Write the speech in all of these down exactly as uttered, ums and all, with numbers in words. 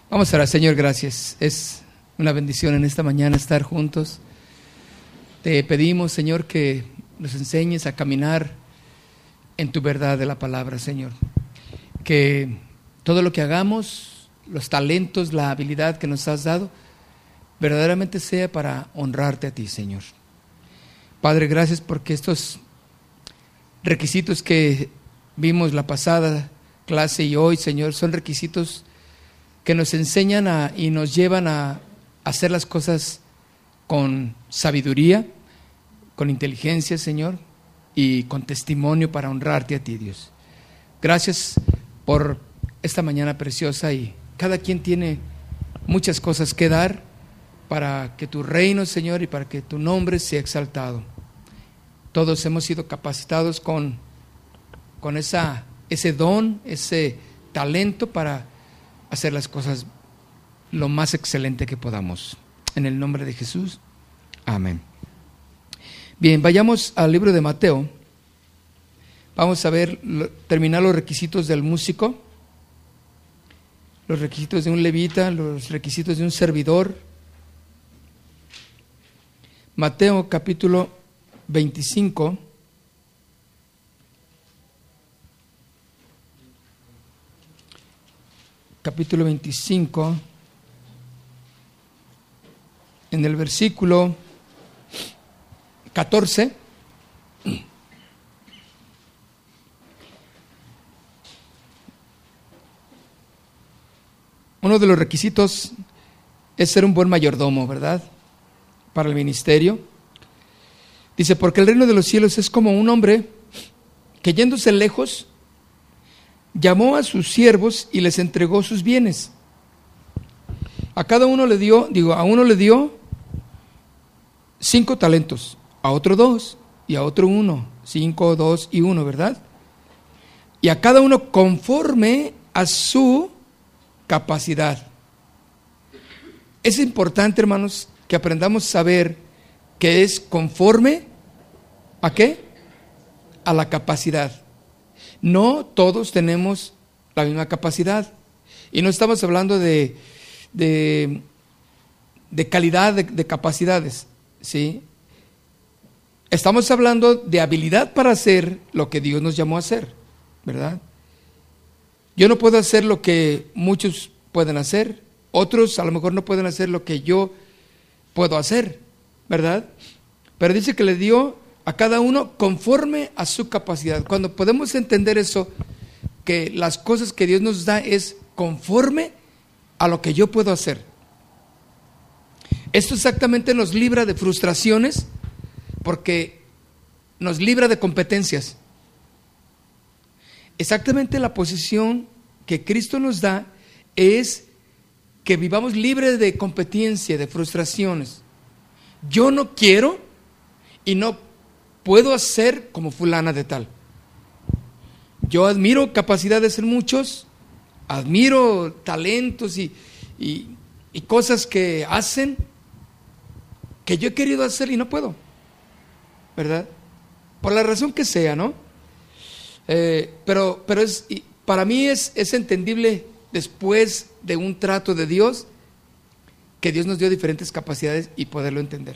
Vamos a orar. Señor, gracias. Es una bendición en esta mañana estar juntos. Te pedimos, Señor, que nos enseñes a caminar en tu verdad de la palabra, Señor. Que todo lo que hagamos, los talentos, la habilidad que nos has dado, verdaderamente sea para honrarte a ti, Señor. Padre, gracias porque estos requisitos que vimos la pasada clase y hoy, Señor, son requisitos que nos enseñan a, y nos llevan a hacer las cosas con sabiduría, con inteligencia, Señor, y con testimonio para honrarte a ti, Dios. Gracias por esta mañana preciosa, y cada quien tiene muchas cosas que dar para que tu reino, Señor, y para que tu nombre sea exaltado. Todos hemos sido capacitados con, con esa, ese don, ese talento para hacer las cosas lo más excelente que podamos. En el nombre de Jesús, amén. Bien, vayamos al libro de Mateo. Vamos a ver, terminar los requisitos del músico, los requisitos de un levita, los requisitos de un servidor. Mateo capítulo veinticinco. Capítulo veinticinco, en el versículo catorce, uno de los requisitos es ser un buen mayordomo, ¿verdad? Para el ministerio. Dice, porque el reino de los cielos es como un hombre que yéndose lejos, llamó a sus siervos y les entregó sus bienes. A cada uno le dio, digo, a uno le dio cinco talentos, a otro dos, y a otro uno, cinco, dos y uno, ¿verdad? Y a cada uno conforme a su capacidad. Es importante, hermanos, que aprendamos a saber que es conforme ¿a qué? A la capacidad. No todos tenemos la misma capacidad. Y no estamos hablando de, de, de calidad de, de capacidades, ¿sí? Estamos hablando de habilidad para hacer lo que Dios nos llamó a hacer, ¿verdad? Yo no puedo hacer lo que muchos pueden hacer. Otros a lo mejor no pueden hacer lo que yo puedo hacer, ¿verdad? Pero dice que le dio a cada uno conforme a su capacidad. Cuando podemos entender eso, que las cosas que Dios nos da es conforme a lo que yo puedo hacer. Esto exactamente nos libra de frustraciones, porque nos libra de competencias. Exactamente la posición que Cristo nos da es que vivamos libres de competencia, de frustraciones. Yo no quiero y no puedo hacer como fulana de tal. Yo admiro capacidades en muchos, admiro talentos y, y, y cosas que hacen que yo he querido hacer y no puedo, ¿verdad? Por la razón que sea, ¿no? Eh, pero pero es, para mí es, es entendible después de un trato de Dios que Dios nos dio diferentes capacidades y poderlo entender.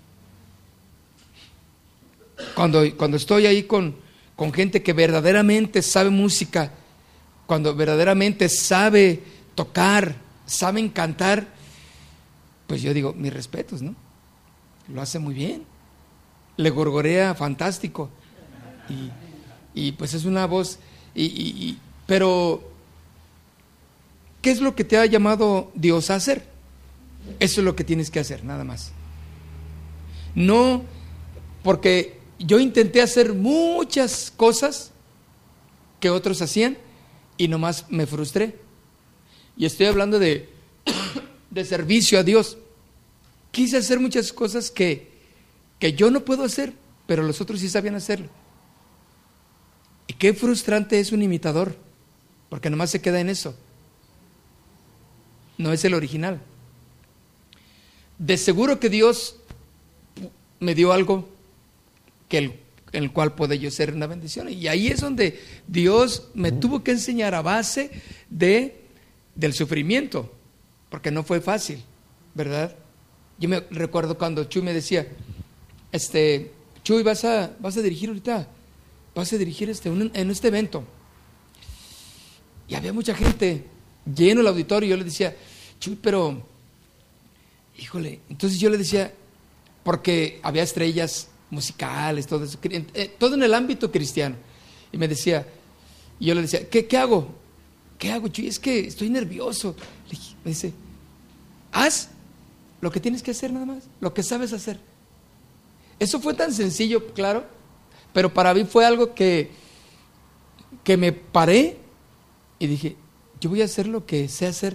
Cuando, cuando estoy ahí con, con gente que verdaderamente sabe música, cuando verdaderamente sabe tocar, saben cantar, pues yo digo, mis respetos, ¿no? Lo hace muy bien, le gorgorea fantástico, y, y pues es una voz, y, y, y, pero ¿qué es lo que te ha llamado Dios a hacer? Eso es lo que tienes que hacer, nada más. No, porque yo intenté hacer muchas cosas que otros hacían y nomás me frustré. Y estoy hablando de, de servicio a Dios. Quise hacer muchas cosas que, que yo no puedo hacer, pero los otros sí sabían hacerlo. Y qué frustrante es un imitador, porque nomás se queda en eso. No es el original. De seguro que Dios me dio algo que el, en el cual puede yo ser una bendición. Y ahí es donde Dios me tuvo que enseñar a base de, del sufrimiento. porque no fue fácil, ¿verdad? Yo me recuerdo cuando Chuy me decía, este, Chuy, vas a, vas a dirigir ahorita, vas a dirigir este, un, en este evento. Y había mucha gente, lleno el auditorio, y yo le decía, Chuy, pero, híjole, entonces yo le decía, porque había estrellas musicales, todo eso, todo en el ámbito cristiano. Y me decía, y yo le decía, ¿qué, qué hago? ¿Qué hago, Chuy? Es que estoy nervioso. Le dije, me dice, haz lo que tienes que hacer nada más, lo que sabes hacer. Eso fue tan sencillo, claro, pero para mí fue algo que, que me paré y dije, yo voy a hacer lo que sé hacer.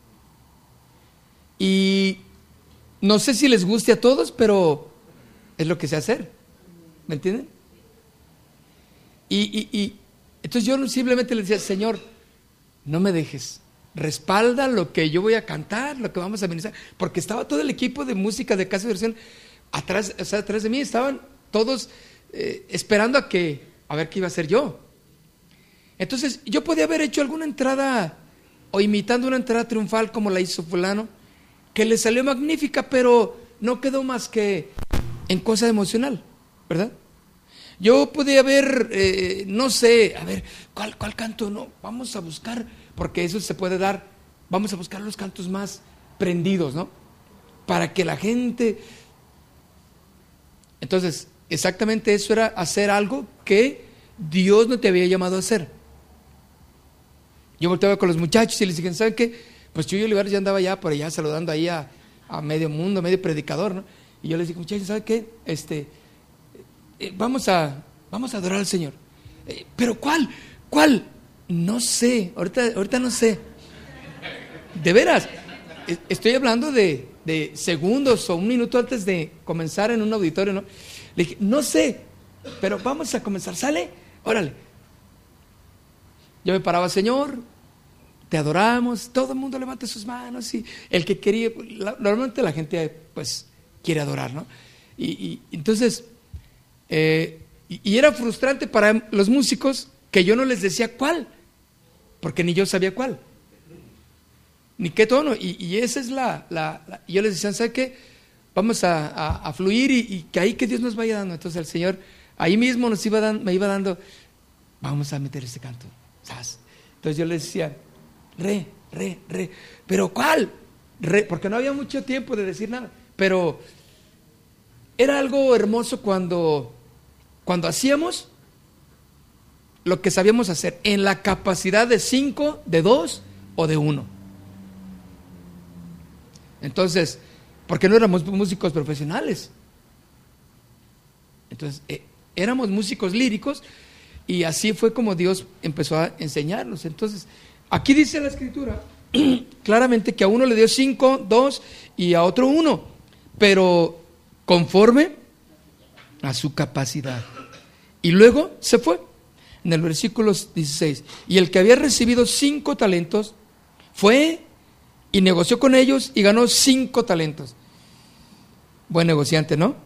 Y no sé si les guste a todos, pero es lo que sé hacer. ¿Me entienden? Y, y, y entonces yo simplemente le decía, Señor, no me dejes, respalda lo que yo voy a cantar, lo que vamos a ministrar, porque estaba todo el equipo de música de Casa de Oración atrás, o sea, atrás de mí, estaban todos eh, esperando a que, a ver qué iba a hacer yo. Entonces yo podía haber hecho alguna entrada o imitando una entrada triunfal como la hizo fulano, que le salió magnífica, pero no quedó más que en cosa emocional, ¿verdad? Yo podía haber, eh, no sé, a ver, ¿cuál, cuál canto? No, vamos a buscar, porque eso se puede dar, vamos a buscar los cantos más prendidos, ¿no? Para que la gente... Entonces, exactamente eso era hacer algo que Dios no te había llamado a hacer. Yo volteaba con los muchachos y les dije, ¿saben qué? Pues Chuy Olivares ya andaba ya por allá saludando ahí a, a medio mundo, medio predicador, ¿no? Y yo les dije, muchachos, ¿saben qué? Este... Eh, vamos a vamos a adorar al Señor. Eh, ¿Pero cuál? ¿Cuál? No sé, ahorita, ahorita no sé. De veras, eh, estoy hablando de, de segundos o un minuto antes de comenzar en un auditorio, ¿no? Le dije, no sé, pero vamos a comenzar. ¿Sale? Órale. Yo me paraba, Señor, te adoramos, todo el mundo levanta sus manos y el que quería, la, normalmente la gente pues quiere adorar, ¿no? Y, y entonces... Eh, y, y era frustrante para los músicos que yo no les decía cuál, porque ni yo sabía cuál, ni qué tono, y, y esa es la, la, la y yo les decía, ¿sabe qué? Vamos a, a, a fluir y, y que ahí que Dios nos vaya dando. Entonces el Señor ahí mismo nos iba dando, me iba dando, vamos a meter este canto, ¿sabes? Entonces yo les decía, re, re, re, pero ¿cuál? Re, porque no había mucho tiempo de decir nada, pero era algo hermoso cuando Cuando hacíamos lo que sabíamos hacer en la capacidad de cinco, de dos o de uno. Entonces, porque no éramos músicos profesionales. Entonces, eh, éramos músicos líricos y así fue como Dios empezó a enseñarnos. Entonces, aquí dice la Escritura claramente que a uno le dio cinco, dos y a otro uno, pero conforme a su capacidad. Y luego se fue. En el versículo dieciséis, y el que había recibido cinco talentos fue y negoció con ellos y ganó cinco talentos. Buen negociante, ¿no?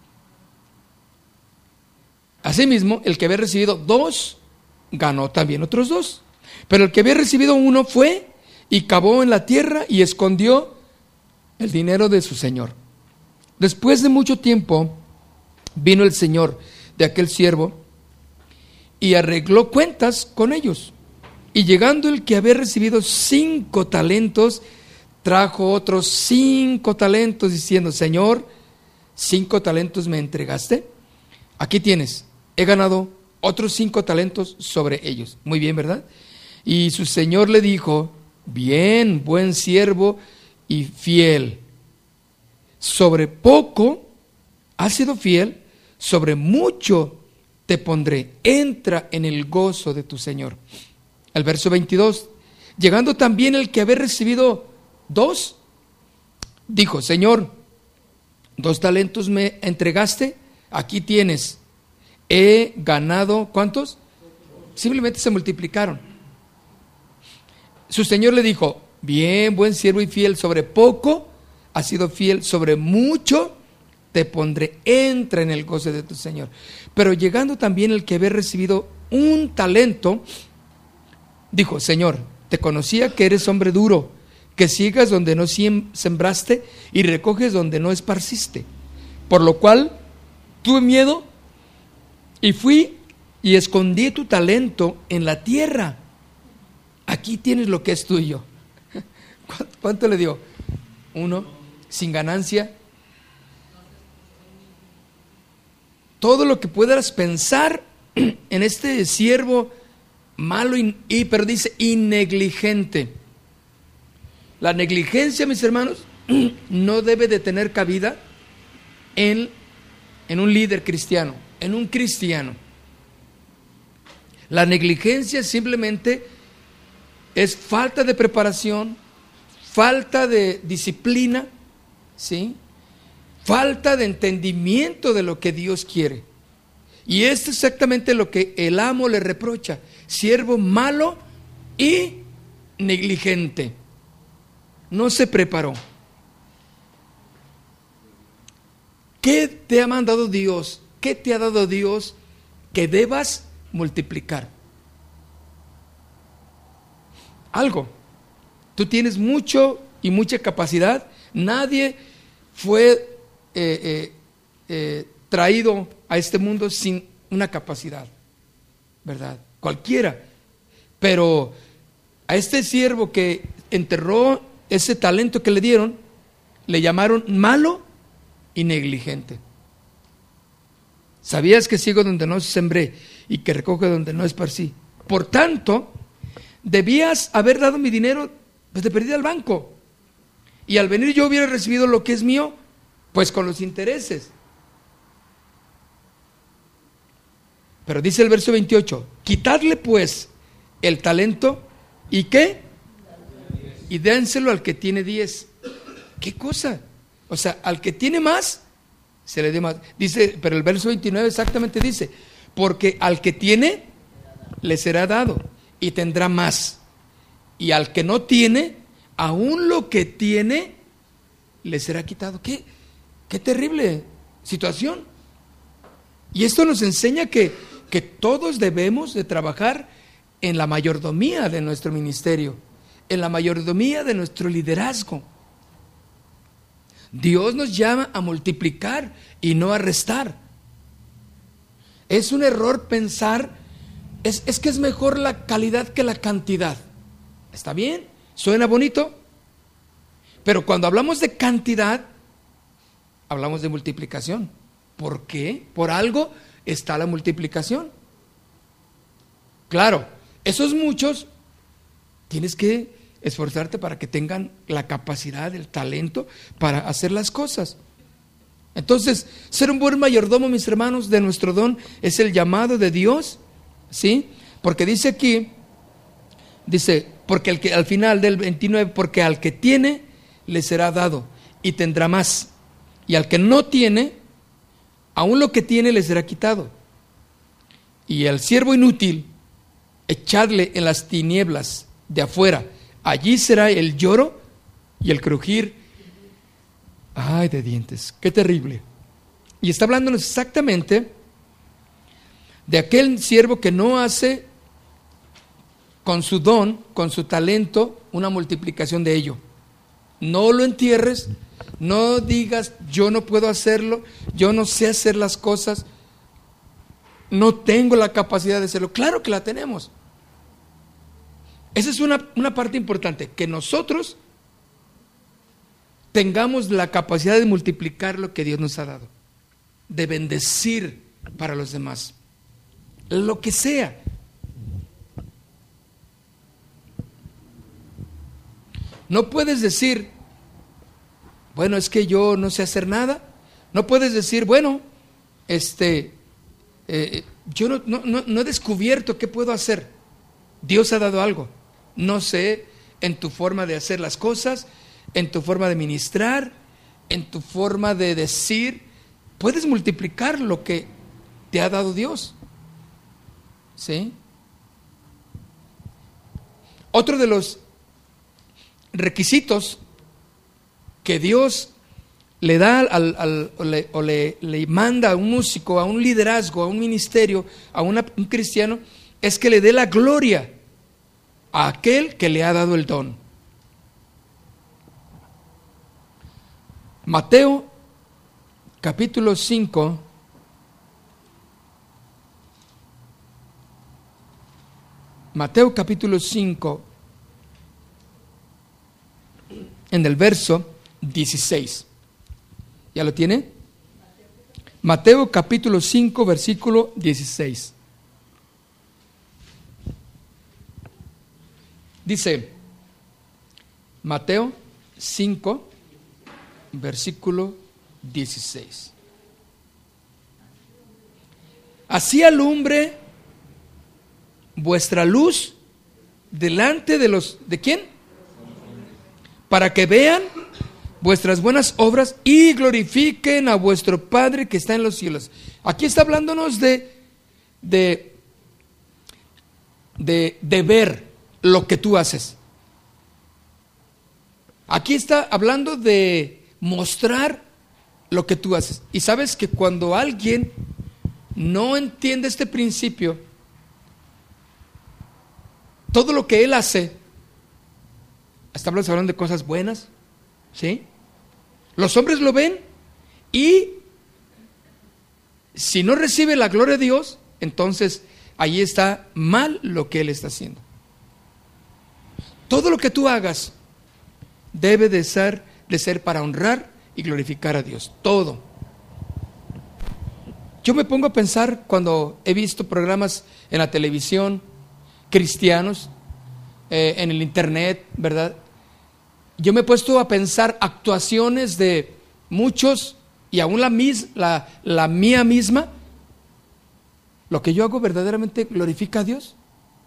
Asimismo, el que había recibido dos ganó también otros dos. Pero el que había recibido uno fue y cavó en la tierra y escondió el dinero de su señor. Después de mucho tiempo vino el señor de aquel siervo y arregló cuentas con ellos. Y llegando el que había recibido cinco talentos, trajo otros cinco talentos, diciendo, Señor, cinco talentos me entregaste, aquí tienes, he ganado otros cinco talentos sobre ellos. Muy bien, ¿verdad? Y su señor le dijo, bien, buen siervo y fiel, sobre poco has sido fiel, sobre mucho te pondré, entra en el gozo de tu Señor. El verso veintidós, llegando también el que había recibido dos, dijo, Señor, dos talentos me entregaste, aquí tienes, he ganado, ¿cuántos? Simplemente se multiplicaron. Su Señor le dijo, bien, buen siervo y fiel, sobre poco has sido fiel, sobre mucho te pondré, entra en el gozo de tu Señor. Pero llegando también el que había recibido un talento, dijo, Señor, te conocía que eres hombre duro, que ciegas donde no sembraste y recoges donde no esparciste. Por lo cual tuve miedo y fui y escondí tu talento en la tierra. Aquí tienes lo que es tuyo. ¿Cuánto le dio? Uno, sin ganancia. Todo lo que puedas pensar en este siervo malo y, y pero dice y negligente. La negligencia, mis hermanos, no debe de tener cabida en, en un líder cristiano, en un cristiano. La negligencia simplemente es falta de preparación, falta de disciplina, ¿sí? Falta de entendimiento de lo que Dios quiere. Y esto es exactamente lo que el amo le reprocha: siervo malo y negligente. No se preparó. ¿Qué te ha mandado Dios? ¿Qué te ha dado Dios que debas multiplicar? Algo. Tú tienes mucho y mucha capacidad. Nadie fue eh, eh, eh, traído a este mundo sin una capacidad, ¿verdad? Cualquiera. Pero a este siervo que enterró ese talento que le dieron, le llamaron malo y negligente. ¿Sabías que ciego donde no sembré y que recoge donde no esparcí? Por tanto, debías haber dado mi dinero pues de perdida al banco, y al venir yo hubiera recibido lo que es mío, pues con los intereses. Pero dice el verso veintiocho: quitadle pues el talento y ¿qué? Y dénselo al que tiene diez. ¿Qué cosa? O sea, al que tiene más se le dé más. Dice, pero el verso veintinueve exactamente dice: porque al que tiene le será dado y tendrá más, y al que no tiene, aún lo que tiene le será quitado. Qué, qué terrible situación. Y esto nos enseña que, que todos debemos de trabajar en la mayordomía de nuestro ministerio, en la mayordomía de nuestro liderazgo. Dios nos llama a multiplicar y no a restar. Es un error pensar, es, es que es mejor la calidad que la cantidad. ¿Está bien? ¿Suena bonito? Pero cuando hablamos de cantidad, hablamos de multiplicación. ¿Por qué? Por algo está la multiplicación. Claro, esos muchos, tienes que esforzarte para que tengan la capacidad, el talento para hacer las cosas. Entonces, ser un buen mayordomo, mis hermanos, de nuestro don es el llamado de Dios, ¿sí? Porque dice aquí, dice, porque el que, al final del veintinueve, porque al que tiene le será dado y tendrá más, y al que no tiene, aún lo que tiene le será quitado. Y al siervo inútil, echadle en las tinieblas de afuera, allí será el lloro y el crujir, ay, de dientes. Qué terrible. Y está hablándonos exactamente de aquel siervo que no hace con su don, con su talento, una multiplicación de ello. No lo entierres, no digas yo no puedo hacerlo, yo no sé hacer las cosas, no tengo la capacidad de hacerlo. Claro que la tenemos. Esa es una, una parte importante, que nosotros tengamos la capacidad de multiplicar lo que Dios nos ha dado, de bendecir para los demás, lo que sea. No puedes decir, bueno, es que yo no sé hacer nada. No puedes decir, bueno, este, eh, yo no, no, no, no he descubierto qué puedo hacer. Dios ha dado algo. No sé, en tu forma de hacer las cosas, en tu forma de ministrar, en tu forma de decir, puedes multiplicar lo que te ha dado Dios. ¿Sí? Otro de los requisitos que Dios le da al, al, o, le, o le, le manda a un músico, a un liderazgo, a un ministerio, a una, un cristiano, es que le dé la gloria a aquel que le ha dado el don. Mateo capítulo cinco, Mateo capítulo cinco, en el verso dieciséis. ¿Ya lo tiene? Mateo capítulo cinco, versículo dieciséis. Dice, Mateo cinco, versículo dieciséis. Así alumbre vuestra luz delante de los, ¿de quién? Para que vean vuestras buenas obras y glorifiquen a vuestro Padre que está en los cielos. Aquí está hablándonos de, de, de, de ver lo que tú haces. Aquí está hablando de mostrar lo que tú haces. Y sabes que cuando alguien no entiende este principio, todo lo que él hace, estamos hablando de cosas buenas, ¿sí? Los hombres lo ven y si no recibe la gloria de Dios, entonces ahí está mal lo que él está haciendo. Todo lo que tú hagas debe de ser, de ser para honrar y glorificar a Dios. Todo. Yo me pongo a pensar cuando he visto programas en la televisión, cristianos, eh, en el internet, ¿verdad? Yo me he puesto a pensar actuaciones de muchos y aún la, mis, la, la mía misma. ¿Lo que yo hago verdaderamente glorifica a Dios?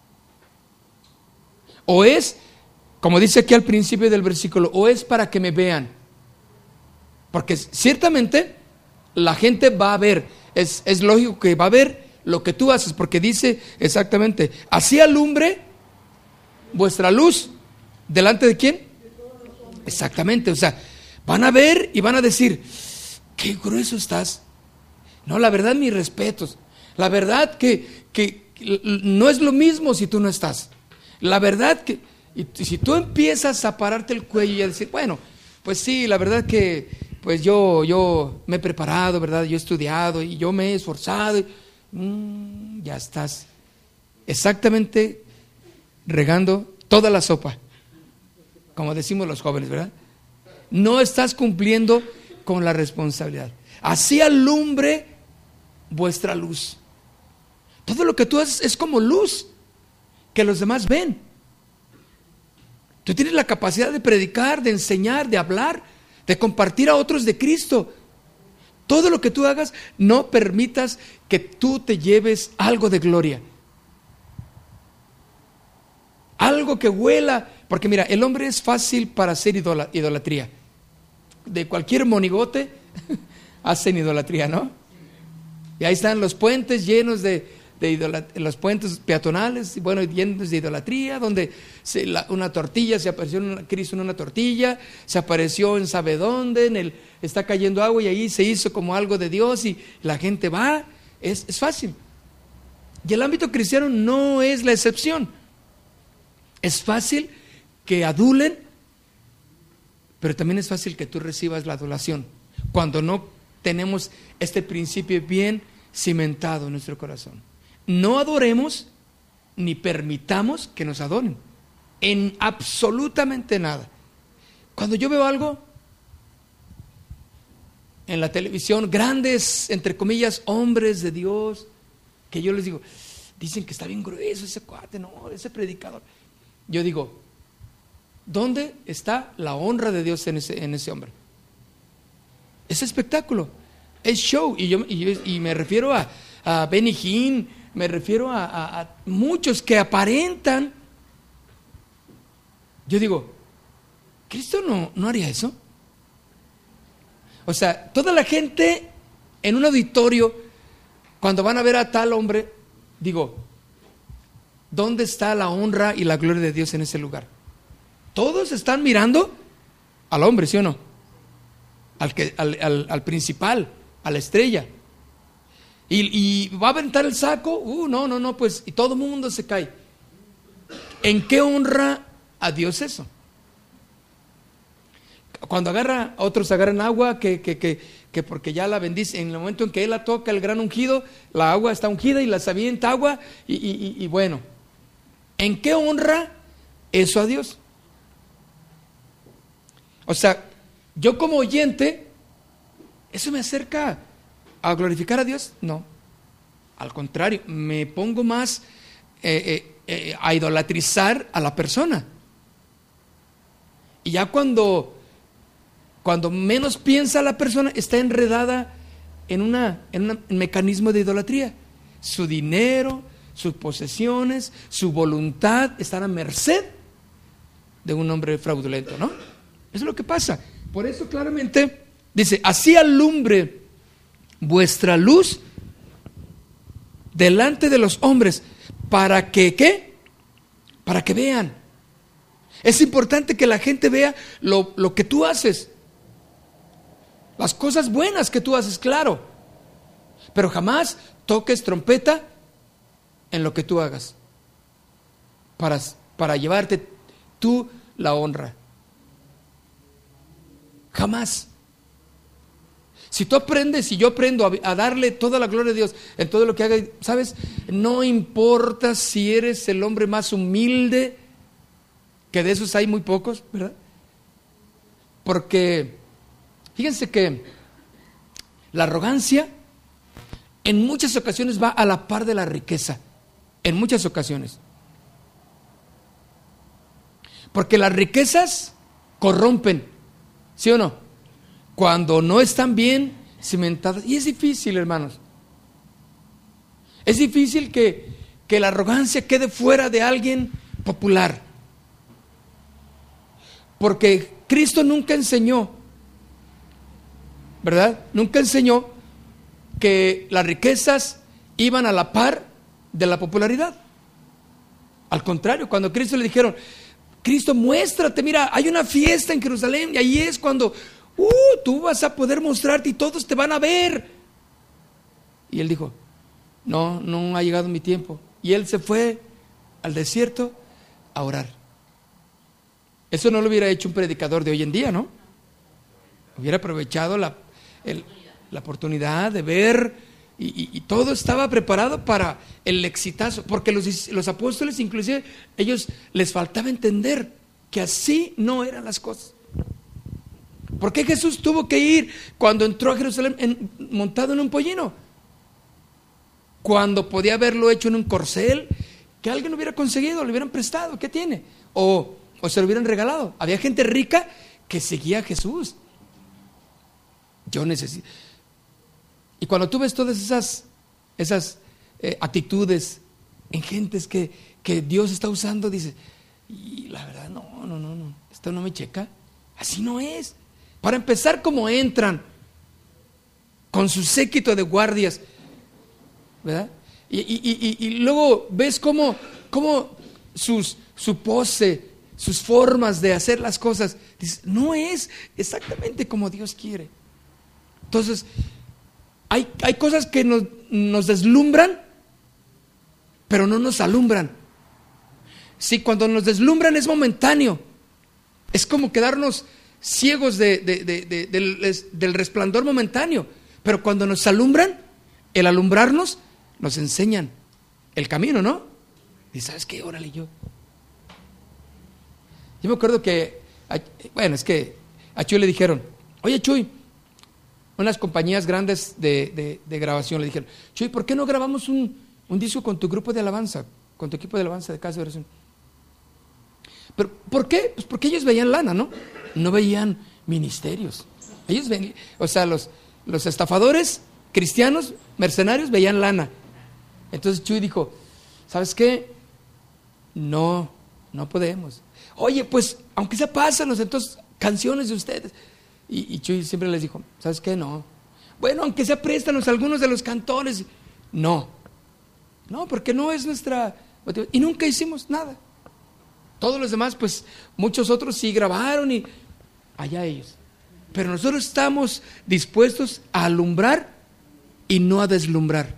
¿O es, como dice aquí al principio del versículo, o es para que me vean? Porque ciertamente la gente va a ver, es, es lógico que va a ver lo que tú haces, porque dice exactamente, así alumbre vuestra luz, ¿delante de quién? Exactamente, o sea, van a ver y van a decir, qué grueso estás. No, la verdad, mis respetos. La verdad que, que no es lo mismo si tú no estás. La verdad que, y si tú empiezas a pararte el cuello y a decir, bueno, pues sí, la verdad que, pues yo, yo me he preparado, ¿verdad? Yo he estudiado y yo me he esforzado. Y, mmm, ya estás exactamente regando toda la sopa, como decimos los jóvenes, ¿verdad? No estás cumpliendo con la responsabilidad. Así alumbre vuestra luz. Todo lo que tú haces es como luz que los demás ven. Tú tienes la capacidad de predicar, de enseñar, de hablar, de compartir a otros de Cristo. Todo lo que tú hagas, no permitas que tú te lleves algo de gloria. Algo que huela, porque mira, el hombre es fácil para hacer idolatría. De cualquier monigote hacen idolatría, ¿no? Y ahí están los puentes llenos de, de idolatría, los puentes peatonales, bueno, llenos de idolatría, donde se, la, una tortilla, se apareció en una, Cristo en una tortilla, se apareció en sabe dónde, en el, está cayendo agua y ahí se hizo como algo de Dios y la gente va, es, es fácil. Y el ámbito cristiano no es la excepción. Es fácil que adulen, pero también es fácil que tú recibas la adulación cuando no tenemos este principio bien cimentado en nuestro corazón. No adoremos ni permitamos que nos adoren en absolutamente nada. Cuando yo veo algo en la televisión, grandes, entre comillas, hombres de Dios, que yo les digo, dicen que está bien grueso ese cuate, no, ese predicador. Yo digo, ¿dónde está la honra de Dios en ese, en ese hombre? Es espectáculo, es show. Y, yo, y, yo, y me refiero a, a Benny Hinn, me refiero a, a, a muchos que aparentan. Yo digo, ¿Cristo no, no haría eso? O sea, toda la gente en un auditorio, cuando van a ver a tal hombre, digo, ¿dónde está la honra y la gloria de Dios en ese lugar? Todos están mirando al hombre, ¿sí o no? Al, que, al, al, al principal, a la estrella. Y, y va a aventar el saco, uh, no, no, no, pues, y todo el mundo se cae. ¿En qué honra a Dios eso? Cuando agarra, otros agarran agua que, que, que, que porque ya la bendice, en el momento en que él la toca, el gran ungido, la agua está ungida y las avienta agua y, y, y, y bueno, ¿en qué honra eso a Dios? O sea, yo como oyente, ¿eso me acerca a glorificar a Dios? No, al contrario, me pongo más eh, eh, eh, a idolatrizar a la persona. Y ya cuando, cuando menos piensa la persona, está enredada en, una, en un mecanismo de idolatría. Su dinero, sus posesiones, su voluntad están a merced de un hombre fraudulento, ¿no? Eso es lo que pasa. Por eso claramente dice, así alumbre vuestra luz delante de los hombres, para que, ¿qué? Para que vean. Es importante que la gente vea lo, lo que tú haces, las cosas buenas que tú haces, claro, pero jamás toques trompeta en lo que tú hagas para, para llevarte tú la honra. Jamás. Si tú aprendes, si yo aprendo a, a darle toda la gloria a Dios en todo lo que haga, ¿sabes? No importa si eres el hombre más humilde, que de esos hay muy pocos, ¿verdad? Porque fíjense que la arrogancia en muchas ocasiones va a la par de la riqueza, en muchas ocasiones. Porque las riquezas corrompen, ¿sí o no? Cuando no están bien cimentadas. Y es difícil, hermanos. Es difícil que, que la arrogancia quede fuera de alguien popular. Porque Cristo nunca enseñó, ¿verdad? Nunca enseñó que las riquezas iban a la par de la popularidad. Al contrario, cuando a Cristo le dijeron, Cristo, muéstrate, mira, hay una fiesta en Jerusalén y ahí es cuando uh, tú vas a poder mostrarte y todos te van a ver. Y él dijo, no, no ha llegado mi tiempo. Y él se fue al desierto a orar. Eso no lo hubiera hecho un predicador de hoy en día, ¿no? Hubiera aprovechado la, el, la oportunidad de ver y, y, y todo estaba preparado para el exitazo, porque los, los apóstoles inclusive, ellos les faltaba entender que así no eran las cosas. ¿Por qué Jesús tuvo que ir cuando entró a Jerusalén en, montado en un pollino? Cuando podía haberlo hecho en un corcel que alguien hubiera conseguido, le hubieran prestado, ¿qué tiene? O, o se lo hubieran regalado. Había gente rica que seguía a Jesús. Yo necesito. Y cuando tú ves todas esas, esas eh, actitudes en gentes que, que Dios está usando, dices, y la verdad, no, no, no, no, esto no me checa. Así no es. Para empezar, como entran con su séquito de guardias, ¿verdad? Y, y, y, y luego ves cómo, cómo sus, su pose, sus formas de hacer las cosas, dices, no es exactamente como Dios quiere. Entonces, hay, hay cosas que nos, nos deslumbran, pero no nos alumbran. Sí, cuando nos deslumbran es momentáneo. Es como quedarnos ciegos de, de, de, de, del, del resplandor momentáneo. Pero cuando nos alumbran, el alumbrarnos, nos enseñan el camino, ¿no? Y ¿sabes qué? Órale, yo. Yo me acuerdo que, bueno, es que a Chuy le dijeron, oye Chuy, unas compañías grandes de, de, de grabación le dijeron, Chuy, ¿por qué no grabamos un, un disco con tu grupo de alabanza, con tu equipo de alabanza de casa de oración? ¿Pero por qué? Pues porque ellos veían lana, ¿no? No veían ministerios. Ellos ven, o sea, los, los estafadores cristianos, mercenarios, veían lana. Entonces Chuy dijo, ¿sabes qué? No, no podemos. Oye, pues, aunque sea, pásanos entonces canciones de ustedes. Y, y Chuy siempre les dijo, ¿sabes qué? No. Bueno, aunque sea, préstanos algunos de los cantores. No. No, porque no es nuestra motivación. Y nunca hicimos nada. Todos los demás, pues, muchos otros sí grabaron y allá ellos. Pero nosotros estamos dispuestos a alumbrar y no a deslumbrar.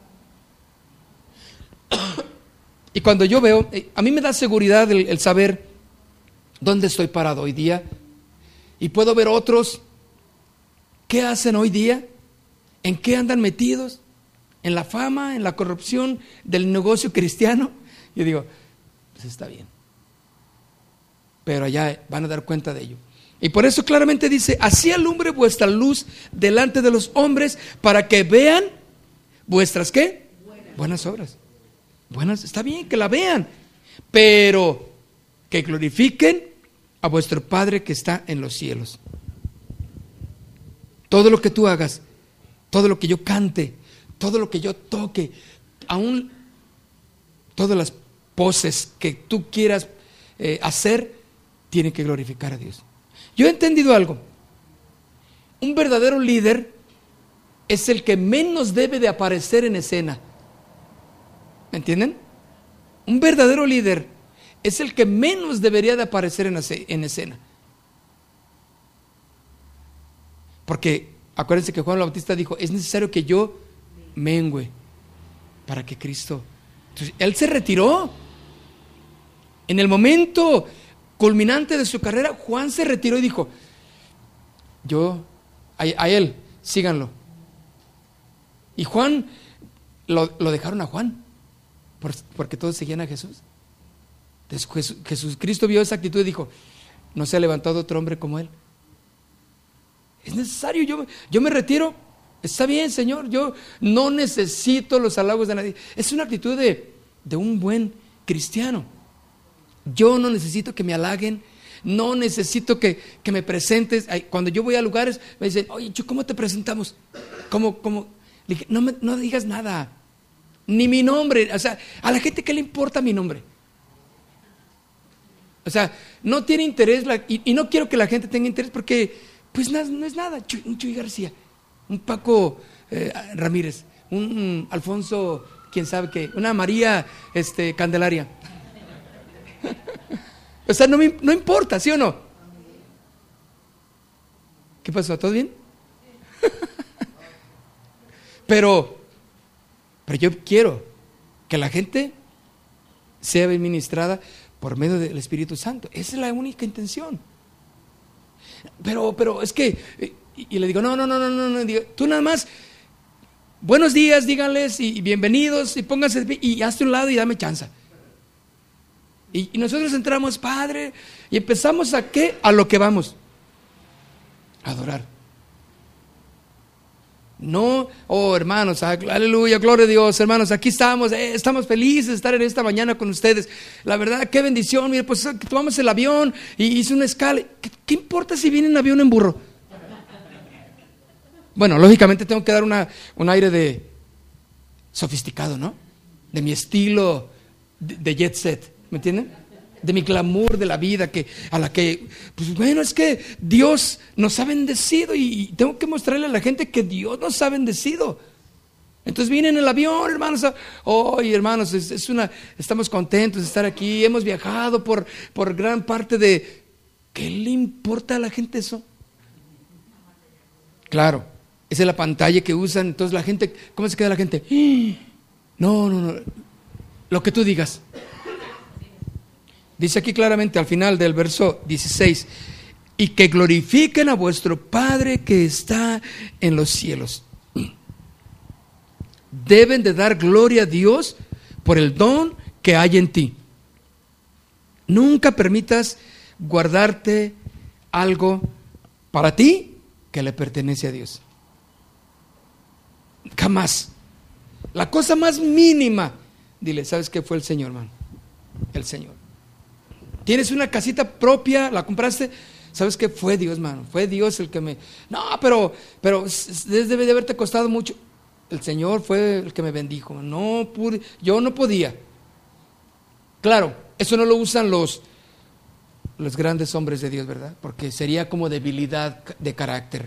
Y cuando yo veo, a mí me da seguridad el, el saber dónde estoy parado hoy día. Y puedo ver otros, ¿qué hacen hoy día? ¿En qué andan metidos? ¿En la fama, en la corrupción del negocio cristiano? Yo digo, pues está bien. Pero allá van a dar cuenta de ello. Y por eso claramente dice, así alumbre vuestra luz delante de los hombres, para que vean vuestras, ¿qué? Buenas, Buenas obras. Buenas, está bien que la vean, pero que glorifiquen a vuestro Padre que está en los cielos. Todo lo que tú hagas, todo lo que yo cante, todo lo que yo toque, aún todas las poses que tú quieras eh, hacer, tienen que glorificar a Dios. Yo he entendido algo. Un verdadero líder es el que menos debe de aparecer en escena. ¿Me entienden? Un verdadero líder es el que menos debería de aparecer en, en escena. Porque acuérdense que Juan el Bautista dijo, es necesario que yo mengüe para que Cristo. Entonces, él se retiró. En el momento culminante de su carrera, Juan se retiró y dijo, yo, a, a él, síganlo. Y Juan, lo, lo dejaron a Juan, por, porque todos seguían a Jesús. Entonces Jesús, Jesucristo vio esa actitud y dijo, no se ha levantado otro hombre como él. Es necesario, yo, yo me retiro. Está bien, Señor, yo no necesito los halagos de nadie. Es una actitud de, de un buen cristiano. Yo no necesito que me halaguen, no necesito que, que me presentes. Cuando yo voy a lugares, me dicen, oye, ¿cómo te presentamos? ¿Cómo, cómo? Le dije, no, me, no digas nada, ni mi nombre. O sea, a la gente, ¿qué le importa mi nombre? O sea, no tiene interés, la, y, y no quiero que la gente tenga interés porque, pues no, no es nada. Chuy, un Chuy García, un Paco eh, Ramírez, un, un Alfonso, quién sabe qué, una María este, Candelaria. O sea, no, me, no importa, ¿sí o no? ¿Qué pasó? ¿Todo bien? pero, pero yo quiero que la gente sea bien ministrada por medio del Espíritu Santo. Esa es la única intención. Pero, pero es que, y, y le digo, no, no, no, no, no, no digo, tú nada más, buenos días, díganles, y, y bienvenidos, y pónganse, y hazte un lado y dame chance. Y, y nosotros entramos, Padre, y empezamos a qué, a lo que vamos, a adorar. No, oh hermanos, aleluya, gloria a Dios, hermanos, aquí estamos, eh, estamos felices de estar en esta mañana con ustedes. La verdad, qué bendición. Mire, pues tomamos el avión y hice una escala. ¿Qué, qué importa si viene en avión o en burro? Bueno, lógicamente tengo que dar una, un aire de sofisticado, ¿no? De mi estilo de, de jet set, ¿me entienden? De mi glamour de la vida, que a la que, pues bueno, es que Dios nos ha bendecido y, y tengo que mostrarle a la gente que Dios nos ha bendecido. Entonces vienen en el avión, hermanos, hoy oh, hermanos, es, es una, estamos contentos de estar aquí, hemos viajado por, por gran parte de, ¿qué le importa a la gente eso? Claro, esa es la pantalla que usan, entonces la gente, ¿cómo se queda la gente? No, no, no, lo que tú digas. Dice aquí claramente al final del verso dieciséis, y que glorifiquen a vuestro Padre que está en los cielos. Deben de dar gloria a Dios por el don que hay en ti. Nunca permitas guardarte algo para ti que le pertenece a Dios. Jamás. La cosa más mínima, dile, ¿sabes qué fue el Señor, hermano? El Señor. Tienes una casita propia, la compraste, ¿sabes qué? Fue Dios, mano, fue Dios el que me... No, pero, pero debe de haberte costado mucho. El Señor fue el que me bendijo, no pude, yo no podía. Claro, eso no lo usan los, los grandes hombres de Dios, ¿verdad? Porque sería como debilidad de carácter.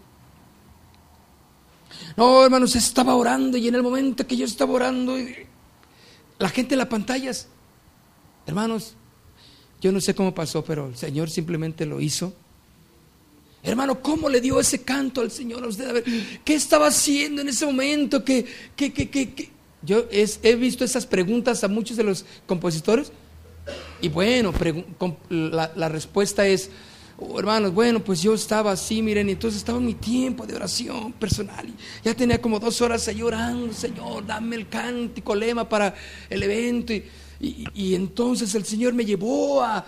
No, hermanos, estaba orando y en el momento que yo estaba orando, la gente en las pantallas, hermanos, yo no sé cómo pasó, pero el Señor simplemente lo hizo. Hermano, ¿cómo le dio ese canto al Señor a usted? A ver, ¿qué estaba haciendo en ese momento? ¿Qué, qué, qué, qué, qué? Yo es, he visto esas preguntas a muchos de los compositores y bueno, pregu- la, la respuesta es, Oh, hermanos, bueno, pues yo estaba así, miren, y entonces estaba en mi tiempo de oración personal. Y ya tenía como dos horas ahí orando, Señor, dame el cántico, lema para el evento. Y, y, y entonces el Señor me llevó a...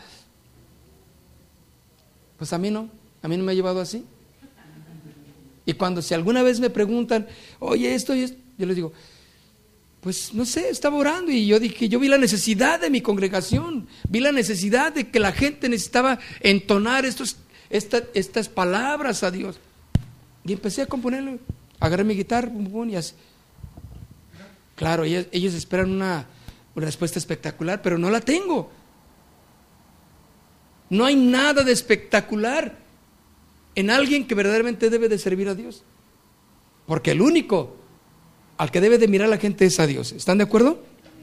Pues a mí no, a mí no me ha llevado así. Y cuando si alguna vez me preguntan, oye, esto y esto, yo les digo, pues no sé, estaba orando y yo dije, yo vi la necesidad de mi congregación, vi la necesidad de que la gente necesitaba entonar estos, esta, estas palabras a Dios. Y empecé a componerlo, agarré mi guitarra y así. Claro, ellos, ellos esperan una, una respuesta espectacular, pero no la tengo. No hay nada de espectacular en alguien que verdaderamente debe de servir a Dios, porque el único al que debe de mirar la gente es a Dios. ¿Están de acuerdo?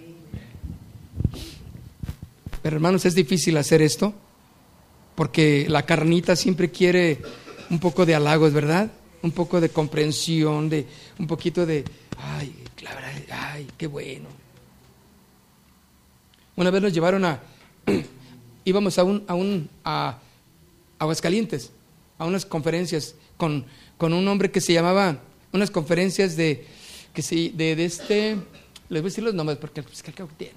Pero hermanos, es difícil hacer esto porque la carnita siempre quiere un poco de halagos, ¿verdad? Un poco de comprensión, de un poquito de ay, claro, ay, qué bueno. Una vez nos llevaron a íbamos a un a un a Aguascalientes, a unas conferencias con, con un hombre que se llamaba, unas conferencias de, que se, de, de este, les voy a decir los nombres porque pues, que tiene.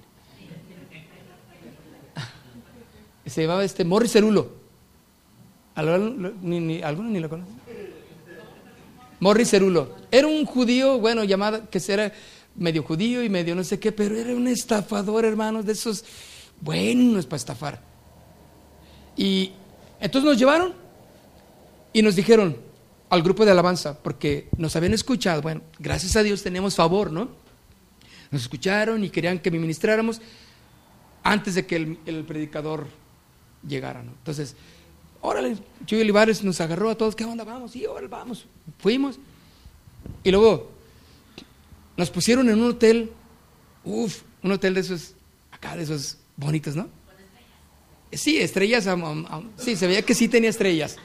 Se llamaba este Morris Cerulo. ¿Alguno ni, ni, ¿alguno ni lo conoce? Morris Cerulo. Era un judío, bueno, llamado, que era medio judío y medio no sé qué, pero era un estafador, hermanos, de esos buenos para estafar. Y entonces nos llevaron y nos dijeron al grupo de alabanza, porque nos habían escuchado, bueno, gracias a Dios tenemos favor, ¿no? Nos escucharon y querían que ministráramos antes de que el, el predicador llegara, ¿no? Entonces, órale, Chuy Olivares nos agarró a todos, ¿qué onda? Vamos, sí, órale, vamos. Fuimos. Y luego nos pusieron en un hotel, uff, un hotel de esos, acá de esos bonitos, ¿no? Sí, estrellas, um, um, sí, se veía que sí tenía estrellas.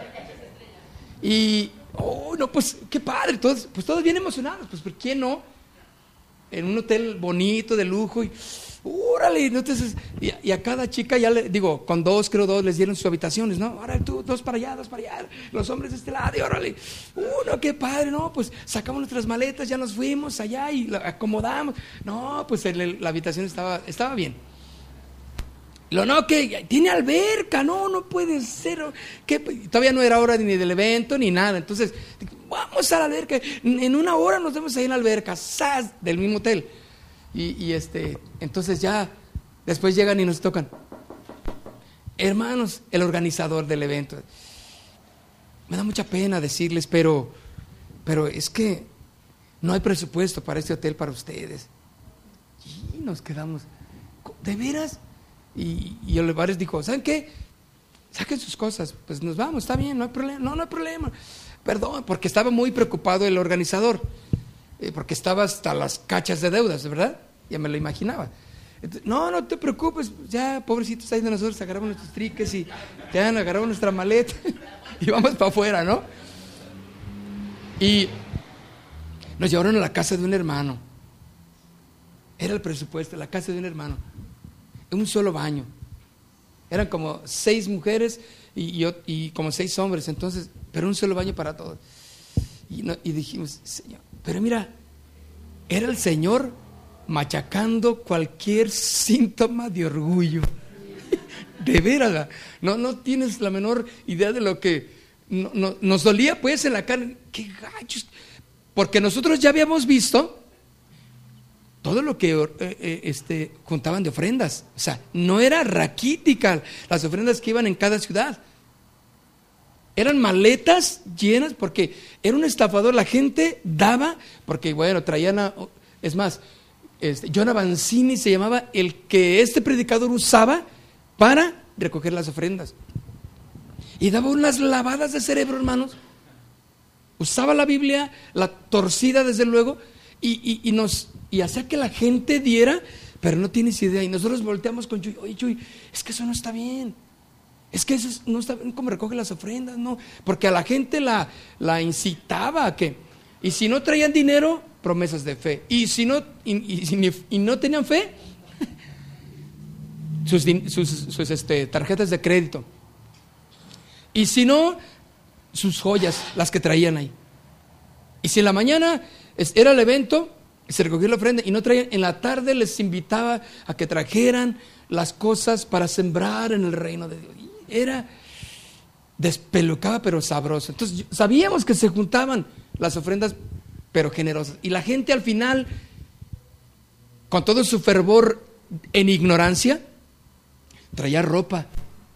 Y, oh, no, pues, qué padre, todos, pues todos bien emocionados, pues, ¿por qué no? En un hotel bonito, de lujo, y, órale, entonces, y, y a cada chica ya le, digo, con dos, creo dos, les dieron sus habitaciones, ¿no? Órale, tú, dos para allá, dos para allá, los hombres de este lado, y órale, uno, qué padre, ¿no? Pues, sacamos nuestras maletas, ya nos fuimos allá y la acomodamos, no, pues, el, el, la habitación estaba, estaba bien. Lo no, que tiene alberca, no, no puede ser, que todavía no era hora ni del evento ni nada, entonces vamos a la alberca, en una hora nos vemos ahí en la alberca, ¡zas!, del mismo hotel, y, y este, entonces ya, después llegan y nos tocan, hermanos, el organizador del evento, me da mucha pena decirles, pero, pero es que no hay presupuesto para este hotel para ustedes, y nos quedamos, ¿de veras? Y, y Olivares dijo, ¿saben qué? Saquen sus cosas, pues nos vamos, está bien, no hay problema, no, no hay problema. Perdón, porque estaba muy preocupado el organizador, eh, porque estaba hasta las cachas de deudas, ¿verdad? Ya me lo imaginaba. Entonces, no, no te preocupes, ya, pobrecitos, ahí de nosotros agarramos nuestros triques y ya agarramos nuestra maleta y vamos para afuera, ¿no? Y nos llevaron a la casa de un hermano. Era el presupuesto, la casa de un hermano. Un solo baño. Eran como seis mujeres y, yo, y como seis hombres, entonces, pero un solo baño para todos. Y, no, y dijimos, Señor, pero mira, era el Señor machacando cualquier síntoma de orgullo. De veras, no, no tienes la menor idea de lo que no, no, nos dolía pues en la carne. Qué gachos, porque nosotros ya habíamos visto todo lo que eh, este, juntaban de ofrendas. O sea, no era raquítica las ofrendas que iban en cada ciudad. Eran maletas llenas, porque era un estafador. La gente daba, porque bueno, traían a, es más, este, John Avancini se llamaba el que este predicador usaba para recoger las ofrendas. Y daba unas lavadas de cerebro, hermanos. Usaba la Biblia, la torcida desde luego, y, y, y nos... y hacía que la gente diera, pero no tienes idea. Y nosotros volteamos con Chuy, oye Chuy, es que eso no está bien. Es que eso no está bien como recoge las ofrendas, no. Porque a la gente la, la incitaba a que, y si no traían dinero, promesas de fe. Y si no, y, y, y no tenían fe, sus, sus, sus este, tarjetas de crédito. Y si no, sus joyas, las que traían ahí. Y si en la mañana era el evento, se recogía la ofrenda y no traían, en la tarde les invitaba a que trajeran las cosas para sembrar en el reino de Dios. Y era despelucada pero sabroso. Entonces sabíamos que se juntaban las ofrendas pero generosas. Y la gente al final, con todo su fervor en ignorancia, traía ropa,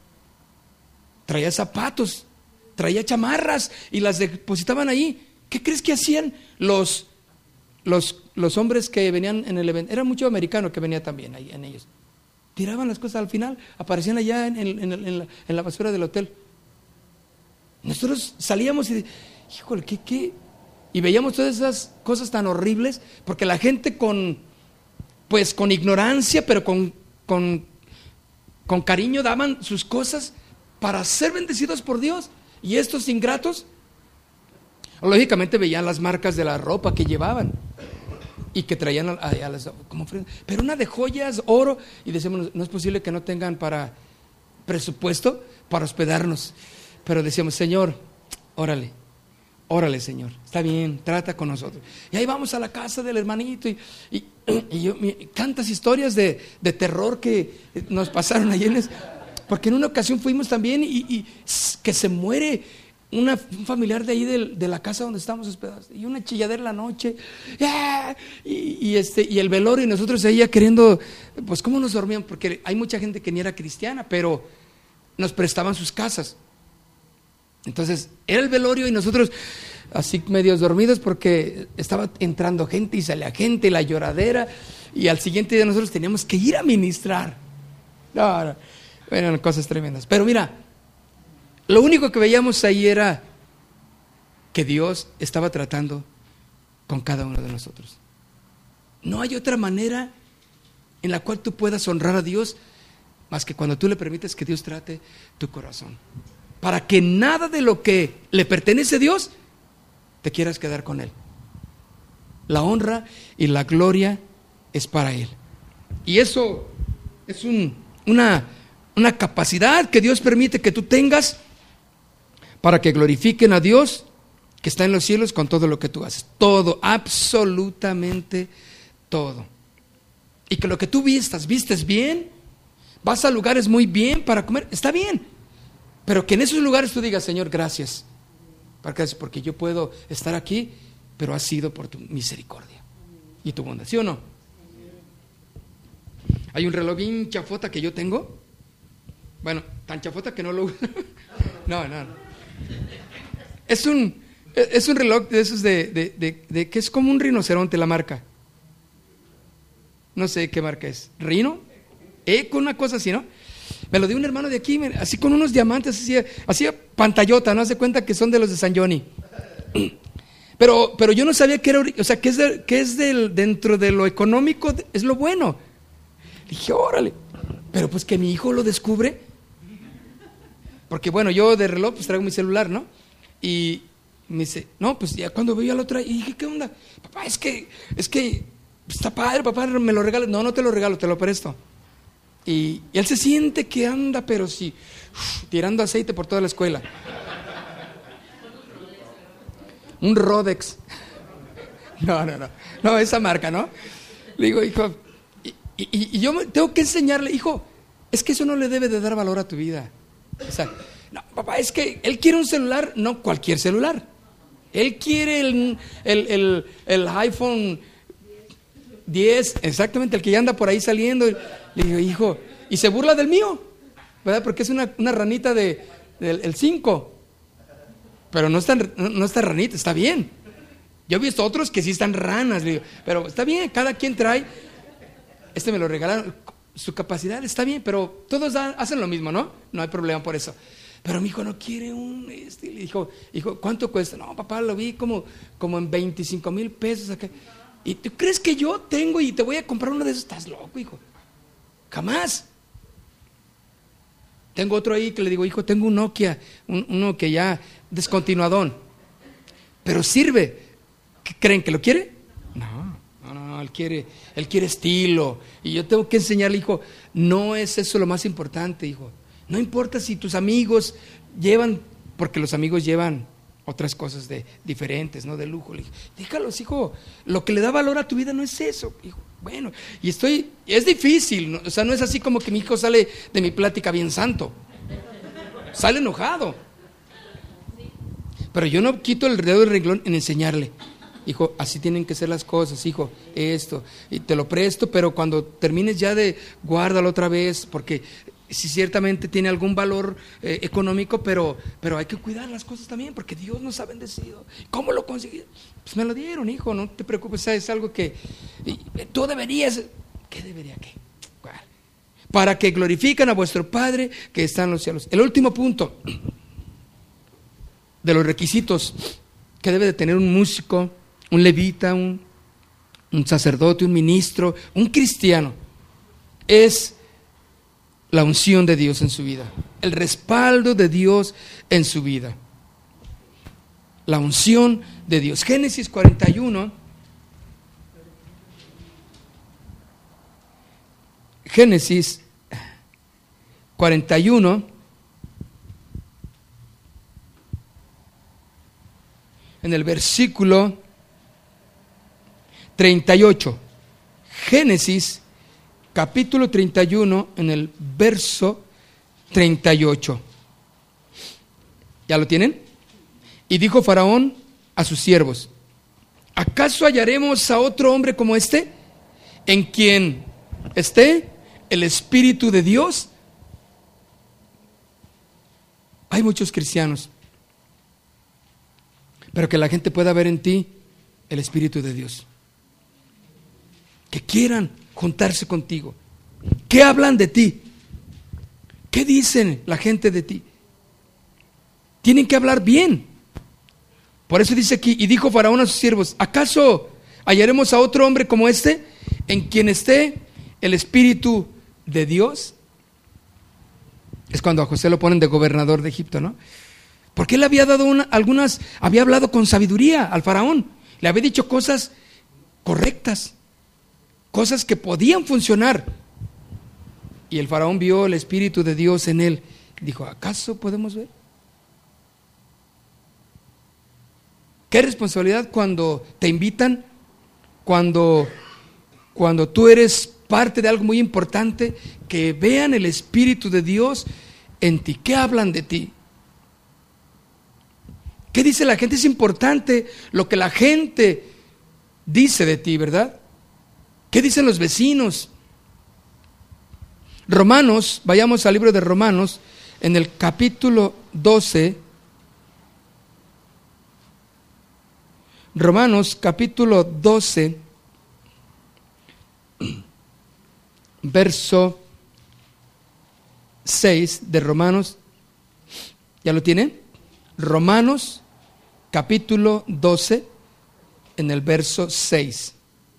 traía zapatos, traía chamarras y las depositaban ahí. ¿Qué crees que hacían los, los, los hombres que venían en el evento? Era mucho americano que venía también ahí en ellos. Tiraban las cosas al final, aparecían allá en, en, en, en, la, en la basura del hotel. Nosotros salíamos y, híjole, ¿qué, qué? Y veíamos todas esas cosas tan horribles, porque la gente con, pues con ignorancia, pero con, con, con cariño daban sus cosas para ser bendecidos por Dios. Y estos ingratos, lógicamente veían las marcas de la ropa que llevaban y que traían a, a, a las, como ofrenda, pero una de joyas, oro, y decíamos, no es posible que no tengan para presupuesto para hospedarnos. Pero decíamos, Señor, órale, órale, Señor, está bien, trata con nosotros. Y ahí vamos a la casa del hermanito y, y, y yo, mi, tantas historias de, de terror que nos pasaron allí en eso, porque en una ocasión fuimos también y, y que se muere una, un familiar de ahí de, de la casa donde estábamos hospedados, y una chilladera en la noche, y, y, este, y el velorio, y nosotros ahí ya queriendo, pues cómo nos dormían, porque hay mucha gente que ni era cristiana, pero nos prestaban sus casas. Entonces era el velorio y nosotros así medios dormidos porque estaba entrando gente y salía gente y la lloradera, y al siguiente día nosotros teníamos que ir a ministrar. No, no, eran cosas tremendas. Pero mira, lo único que veíamos ahí era que Dios estaba tratando con cada uno de nosotros. No hay otra manera en la cual tú puedas honrar a Dios más que cuando tú le permites que Dios trate tu corazón, para que nada de lo que le pertenece a Dios te quieras quedar con Él. La honra y la gloria es para Él. Y eso es un, una, una capacidad que Dios permite que tú tengas para que glorifiquen a Dios que está en los cielos con todo lo que tú haces. Todo, absolutamente todo. Y que lo que tú vistas, vistes bien, vas a lugares muy bien para comer, está bien. Pero que en esos lugares tú digas, Señor, gracias, porque yo puedo estar aquí, pero ha sido por tu misericordia y tu bondad, ¿sí o no? Hay un reloj bien chafota que yo tengo, bueno, tan chafota que no lo uso. no, no, no. Es un, es un reloj de esos de, de, de, de que es como un rinoceronte la marca. No sé qué marca es, ¿Rino? Eco, una cosa así, ¿no? Me lo dio un hermano de aquí, así con unos diamantes, así, así pantallota, no hace cuenta que son de los de San Johnny. Pero, pero yo no sabía que era, o sea, que es, de, que es del, dentro de lo económico, es lo bueno. Dije, órale, pero pues que mi hijo lo descubre, porque bueno, yo de reloj pues traigo mi celular, ¿no? Y me dice, no, pues ya cuando veo al otro, y dije, ¿qué onda? Papá, es que, es que está padre, papá, me lo regala. No, no te lo regalo, te lo presto. Y, y él se siente que anda, pero sí, uf, tirando aceite por toda la escuela. Un Rodex. No, no, no. No, esa marca, ¿no? Le digo, hijo, y, y, y yo tengo que enseñarle, hijo, es que eso no le debe de dar valor a tu vida. O sea, no, papá, es que él quiere un celular, no cualquier celular. Él quiere el, el, el, el iPhone diez, exactamente, el que ya anda por ahí saliendo. Le digo, hijo, y se burla del mío, ¿verdad? Porque es una, una ranita de, del el cinco. Pero no está, no, no está ranita, está bien. Yo he visto otros que sí están ranas, le digo, pero está bien, cada quien trae. Este me lo regalaron, su capacidad está bien, pero todos dan, hacen lo mismo, ¿no? No hay problema por eso. Pero mi hijo no quiere un, este, le dijo, hijo, ¿cuánto cuesta? No, papá, lo vi como, como en veinticinco mil pesos acá. ¿Y tú crees que yo tengo y te voy a comprar uno de esos? Estás loco, hijo. Jamás. Tengo otro ahí que le digo, hijo, tengo un Nokia, un, uno que ya descontinuadón, pero sirve. ¿Creen que lo quiere? No, no, no, él quiere, él quiere estilo. Y yo tengo que enseñarle, hijo, no es eso lo más importante, hijo. No importa si tus amigos llevan, porque los amigos llevan otras cosas de diferentes, ¿no? De lujo. Le dije, déjalos, hijo, lo que le da valor a tu vida no es eso, hijo. Bueno, y estoy, es difícil, ¿no? O sea, no es así como que mi hijo sale de mi plática bien santo, sale enojado. Pero yo no quito el dedo del renglón en enseñarle. Hijo, así tienen que ser las cosas, hijo, esto, y te lo presto, pero cuando termines ya de, guárdalo otra vez, porque si ciertamente tiene algún valor eh, económico, pero, pero hay que cuidar las cosas también, porque Dios nos ha bendecido. ¿Cómo lo conseguí? Pues me lo dieron, hijo, no te preocupes, es algo que y, tú deberías. ¿Qué debería qué? ¿Cuál? Para que glorifican a vuestro Padre que está en los cielos. El último punto de los requisitos que debe de tener un músico, un levita, un, un sacerdote, un ministro, un cristiano, es la unción de Dios en su vida, el respaldo de Dios en su vida. La unción de Dios. Génesis cuarenta y uno. Génesis cuarenta y uno. En el versículo treinta y ocho. Génesis capítulo treinta y uno, en el verso treinta y ocho. ¿Ya lo tienen? Y dijo Faraón a sus siervos: ¿acaso hallaremos a otro hombre como este, en quien esté el Espíritu de Dios? Hay muchos cristianos, pero que la gente pueda ver en ti el Espíritu de Dios, que quieran juntarse contigo. ¿Qué hablan de ti? ¿Qué dicen la gente de ti? Tienen que hablar bien. Por eso dice aquí, y dijo Faraón a sus siervos: ¿acaso hallaremos a otro hombre como este, en quien esté el Espíritu de Dios? Es cuando a José lo ponen de gobernador de Egipto, ¿no? Porque él había dado una, algunas, había hablado con sabiduría al Faraón, le había dicho cosas correctas, cosas que podían funcionar. Y el Faraón vio el Espíritu de Dios en él. Dijo: ¿acaso podemos ver? Qué responsabilidad cuando te invitan, cuando, cuando tú eres parte de algo muy importante, que vean el Espíritu de Dios en ti. ¿Qué hablan de ti? ¿Qué dice la gente? Es importante lo que la gente dice de ti, ¿verdad? ¿Qué dicen los vecinos? Romanos, vayamos al libro de Romanos, en el capítulo doce. Romanos capítulo doce, verso seis de Romanos. ¿Ya lo tienen? Romanos capítulo doce, en el verso seis.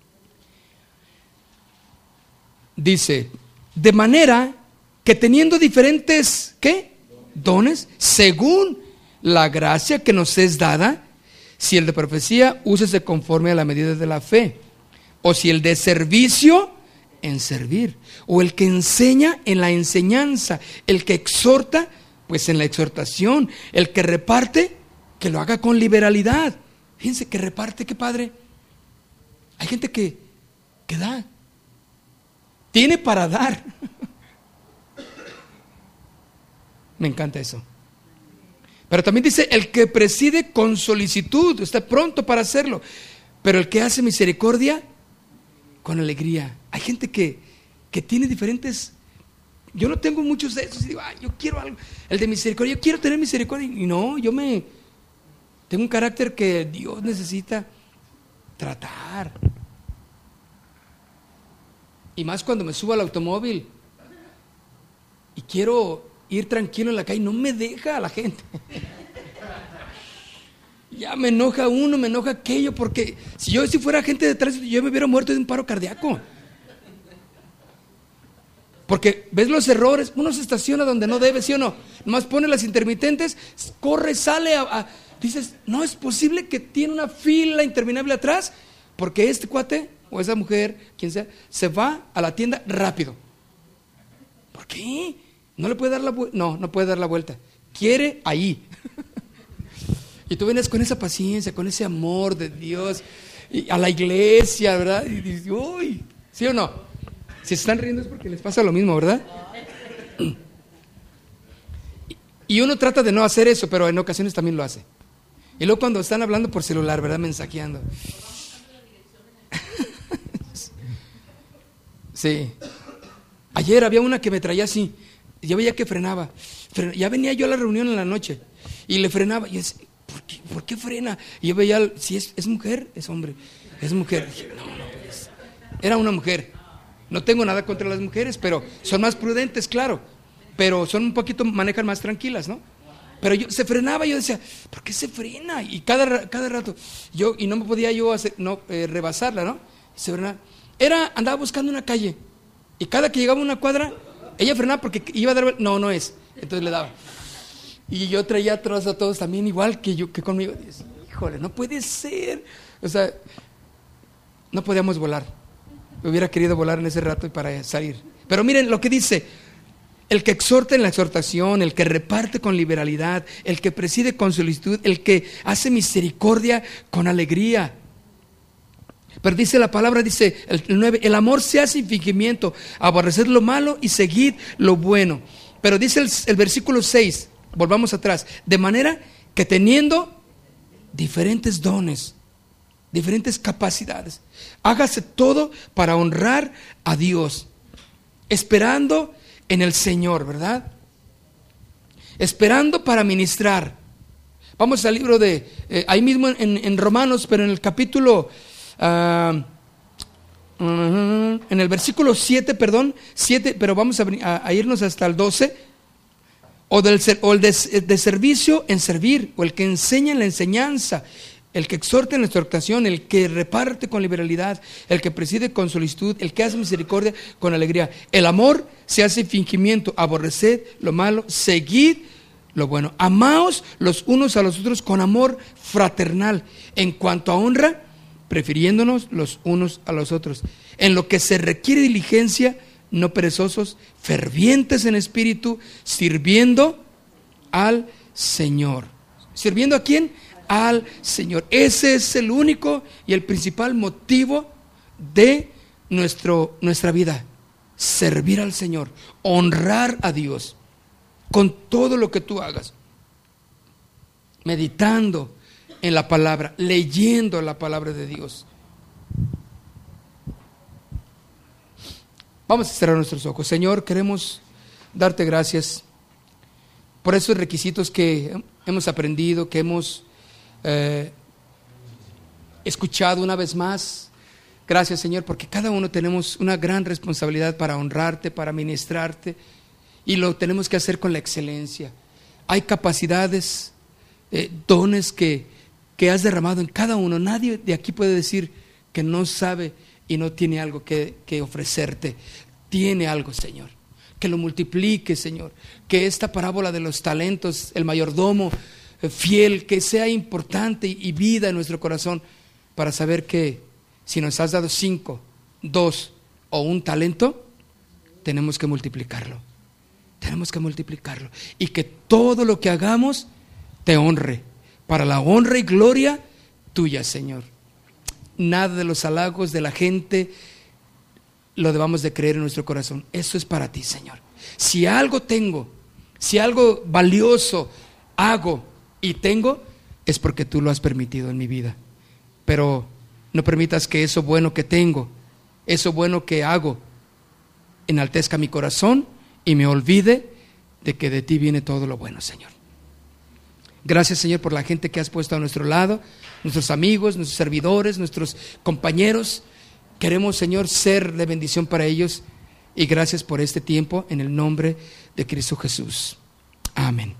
Dice: de manera que teniendo diferentes, ¿qué? Dones, según la gracia que nos es dada, si el de profecía, úsese conforme a la medida de la fe, o si el de servicio, en servir, o el que enseña, en la enseñanza, el que exhorta, pues en la exhortación, el que reparte, que lo haga con liberalidad. Fíjense, que reparte, qué padre. Hay gente que, que da, tiene para dar. Me encanta eso. Pero también dice: el que preside con solicitud, está pronto para hacerlo, pero el que hace misericordia, con alegría. Hay gente que, que tiene diferentes. Yo no tengo muchos de esos y digo: ah, yo quiero algo, el de misericordia, yo quiero tener misericordia. Y no, yo me tengo un carácter que Dios necesita tratar. Y más cuando me subo al automóvil y quiero ir tranquilo en la calle, no me deja la gente. Ya me enoja uno, me enoja aquello, porque si yo si fuera gente detrás, yo me hubiera muerto de un paro cardíaco. Porque ves los errores, uno se estaciona donde no debe, ¿sí o no? Nomás pone las intermitentes, corre, sale a, a, dices: no es posible que tiene una fila interminable atrás, porque este cuate o esa mujer, quien sea, se va a la tienda rápido. ¿Por qué? No le puede dar la vuelta. No, no puede dar la vuelta. quiere, ahí. Y tú vienes con esa paciencia, con ese amor de Dios, y a la iglesia, ¿verdad? Y dices, uy, ¿sí o no? Si se están riendo es porque les pasa lo mismo, ¿verdad? Y uno trata de no hacer eso, pero en ocasiones también lo hace. Y luego cuando están hablando por celular, ¿verdad? Mensajeando. Sí. Ayer había una que me traía así. Yo veía que frenaba. Ya venía yo a la reunión en la noche y le frenaba. Y yo decía, ¿por qué, ¿por qué frena? Y yo veía, si es, es mujer, es hombre. Es mujer. Dije, no, no, pues. Era una mujer. No tengo nada contra las mujeres, pero son más prudentes, claro. Pero son un poquito, manejan más tranquilas, ¿no? Pero yo, se frenaba y yo decía, ¿por qué se frena? Y cada, cada rato, yo, y no me podía yo hacer, no, eh, rebasarla, ¿no? Y se frenaba. Era, andaba buscando una calle. Y cada que llegaba a una cuadra, ella frenaba porque iba a dar, no, no es. Entonces le daba. Y yo traía atrás a todos también igual que yo, que conmigo. Y decía, híjole, no puede ser. O sea, no podíamos volar. Hubiera querido volar en ese rato para salir. Pero miren lo que dice: el que exhorta en la exhortación, el que reparte con liberalidad, el que preside con solicitud, el que hace misericordia con alegría. Pero dice la palabra, dice el nueve, el amor se hace sin fingimiento, aborreced lo malo y seguid lo bueno. Pero dice el, el versículo seis, volvamos atrás, de manera que teniendo diferentes dones, diferentes capacidades, hágase todo para honrar a Dios, esperando en el Señor, ¿verdad? Esperando para ministrar. Vamos al libro de, eh, ahí mismo en, en Romanos, pero en el capítulo, uh, uh, en el versículo siete, perdón, siete, pero vamos a, a, a irnos hasta el doce, o, del, o el de, de servicio en servir, o el que enseña en la enseñanza, el que exhorta en la exhortación, el que reparte con liberalidad, el que preside con solicitud, el que hace misericordia con alegría. El amor se hace fingimiento, aborreced lo malo, seguid lo bueno. Amaos los unos a los otros con amor fraternal. En cuanto a honra, prefiriéndonos los unos a los otros. En lo que se requiere diligencia, no perezosos, fervientes en espíritu, sirviendo al Señor. ¿Sirviendo a quién? Al Señor. Ese es el único y el principal motivo de nuestro, nuestra vida. Servir al Señor, honrar a Dios con todo lo que tú hagas. Meditando en la palabra, leyendo la palabra de Dios. Vamos a cerrar nuestros ojos. Señor, queremos darte gracias por esos requisitos que hemos aprendido, que hemos Eh, escuchado una vez más. Gracias, Señor, porque cada uno tenemos una gran responsabilidad para honrarte, para ministrarte, y lo tenemos que hacer con la excelencia. Hay capacidades, eh, dones que, que has derramado en cada uno. Nadie de aquí puede decir que no sabe y no tiene algo que, que ofrecerte. Tiene algo, Señor. Que lo multiplique, Señor. Que esta parábola de los talentos, el mayordomo fiel, que sea importante y vida en nuestro corazón para saber que si nos has dado cinco, dos o un talento, tenemos que multiplicarlo. Tenemos que multiplicarlo. Y que todo lo que hagamos te honre, para la honra y gloria tuya, Señor. Nada de los halagos de la gente lo debamos de creer en nuestro corazón. Eso es para ti, Señor. Si algo tengo, si algo valioso hago y tengo, es porque tú lo has permitido en mi vida. Pero no permitas que eso bueno que tengo, eso bueno que hago, enaltezca mi corazón y me olvide de que de ti viene todo lo bueno, Señor. Gracias, Señor, por la gente que has puesto a nuestro lado, nuestros amigos, nuestros servidores, nuestros compañeros. Queremos, Señor, ser de bendición para ellos, y gracias por este tiempo en el nombre de Cristo Jesús. Amén.